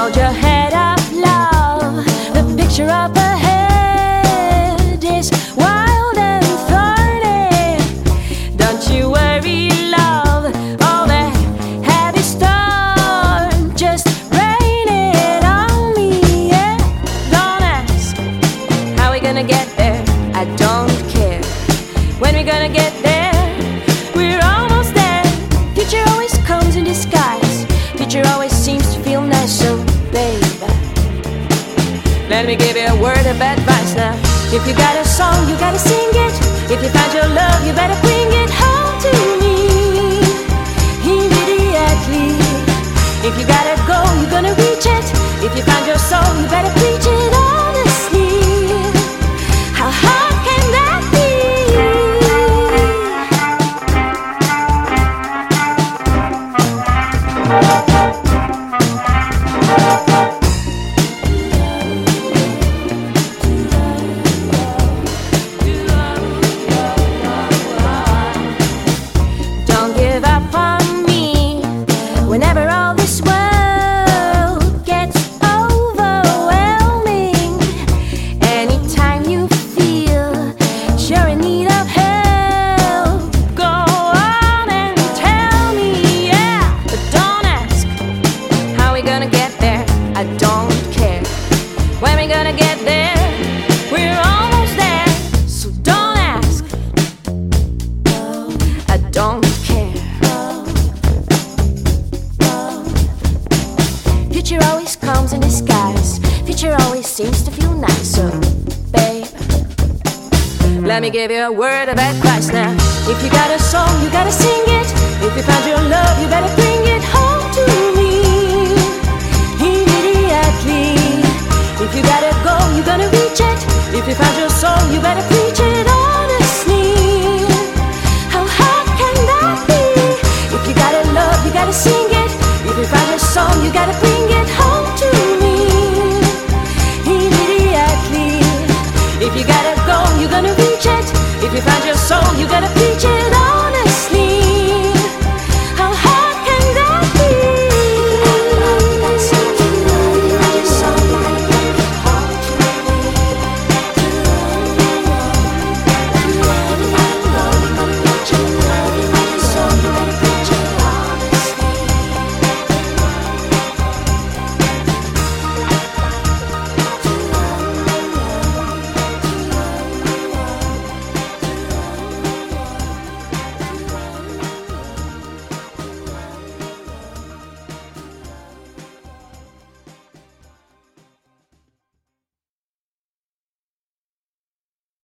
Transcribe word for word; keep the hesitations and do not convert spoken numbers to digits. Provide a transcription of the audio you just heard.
Hold your head up, love. The picture up ahead is wild and thorny. Don't you worry, love. All that heavy storm just rain it on me. Yeah. Don't ask how we gonna get there. I don't care when we're gonna get there. We're almost there. Future always comes in disguise. Future always seems to feel nice, so babe, let me give you a word of advice now. If you got a song, you gotta sing it. If you found your love, you better bring it home to me immediately. If you gotta go, you're gonna reach it. If you found your soul, you better preach it honestly. How hard can that be? Don't give up on me whenever all this world gets overwhelming. Anytime you feel you're in need of help, go on and tell me, yeah. But don't ask how we gonna get there. I don't care when we gonna get there. We're almost there, so don't ask. I don't care. Future always comes in disguise. Future always seems to feel nice, so babe, let me give you a word of advice now. If you got a song, you gotta sing it. If you found your love, you better bring it home to me immediately. If you gotta go, you're gonna reach it. If you found your soul, you better preach it honestly. How hard can that be? If you got a love, you gotta sing it. If you found your song, you gotta bring it home to me immediately. If you gotta go, you're gonna reach it. If you found your soul, you gotta preach it